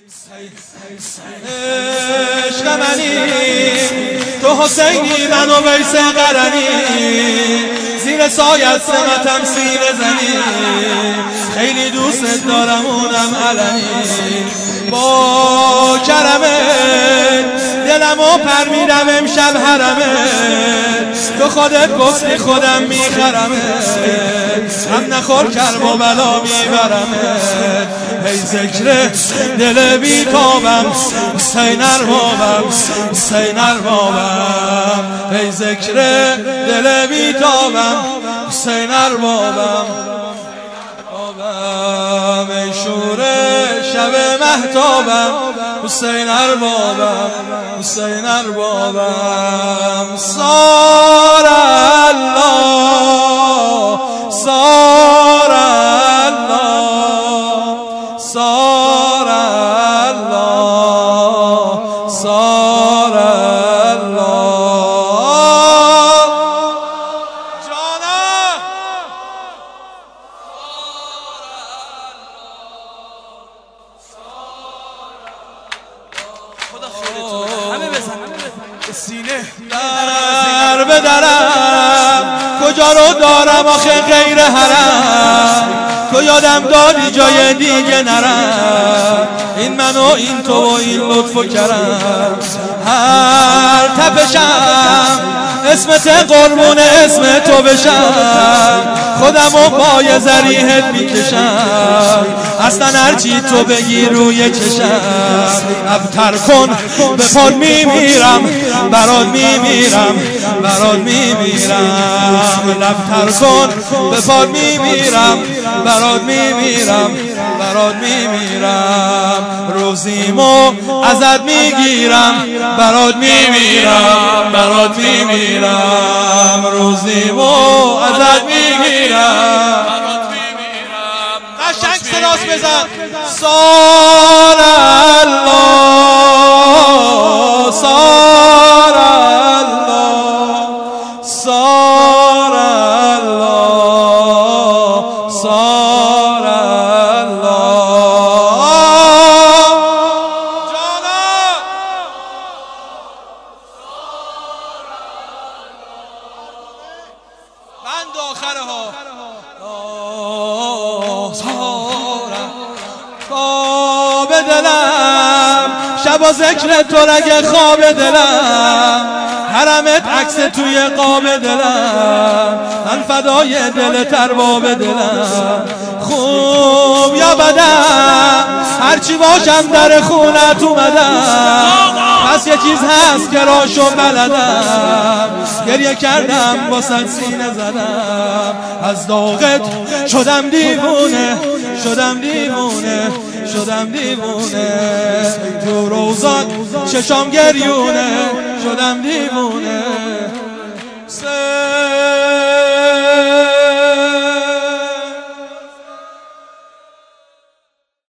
عشق منی تو حسینی من و ویس قرنی زیر سایت سمتم سینه زنی خیلی دوست دارم اونم علنی با کرمت دلمو پر میدم امشب حرمت تو خودت گفتی خودم میخرمت هم نخور کرم و بلا میبرمت ای ذکر دل بیتابم حسین اربابم حسین اربابم ای ذکر دل بیتابم حسین اربابم ای شور شب مهتابم حسین اربابم حسین اربابم صار الله صار الله صار الله صار الله جانم خدا خیرتون همه بزن سینه در به درم کجا رو دارم آخه غیر حرم تو یادم دادی جای دیگه نرم این من و این تو و این لطف و کرم هر تپشم اسمت قربون اسم تو بشم خودم و پای زریحت میکشم اصلا هرچی تو بگی روی چشم ابتر کن به پاد میمیرم برات میمیرم برات میمیرم لبتر کن به پاد میمیرم برات میمیرم برات میمیرم روزیمو ازت میگیرم برات میمیرم برات میمیرم روزیمو ازت میگیرم برات میمیرم قشنگ صداش بزن صار الله صار الله صار الله صار الله جانم بند آخره ها خواب دلم شب ذکر تو رگ خواب دلم حرمت عکس توی قاب دلم من فدای دل ترباب دلم خوب یا بدم هرچی باشم در خونت اومدم پس یه چیز هست که راشو بلدم گریه کردم واسه سینه زدم از داغت شدم دیوونه شدم دیوونه شدم دیوونه تو روزات چشام گریونه شدم دیوونه